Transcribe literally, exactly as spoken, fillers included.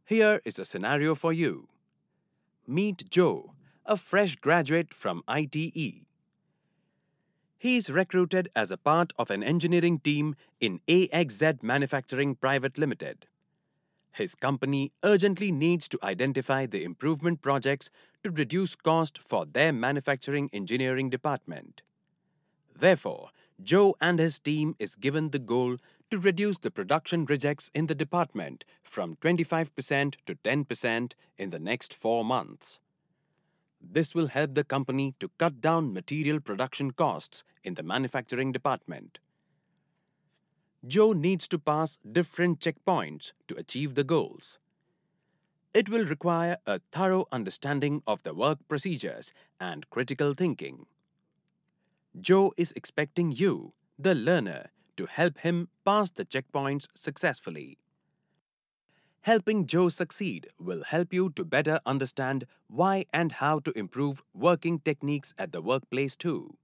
Here is a scenario for you. Meet Joe, a fresh graduate from I T E. He is recruited as a part of an engineering team in A X Z Manufacturing Private Limited. His company urgently needs to identify the improvement projects to reduce cost for their manufacturing engineering department. Therefore, Joe and his team is given the goal to reduce the production rejects in the department from twenty-five percent to ten percent in the next four months. This will help the company to cut down material production costs in the manufacturing department. Joe needs to pass different checkpoints to achieve the goals. It will require a thorough understanding of the work procedures and critical thinking. Joe is expecting you, the learner, to help him pass the checkpoints successfully. Helping Joe succeed will help you to better understand why and how to improve working techniques at the workplace too.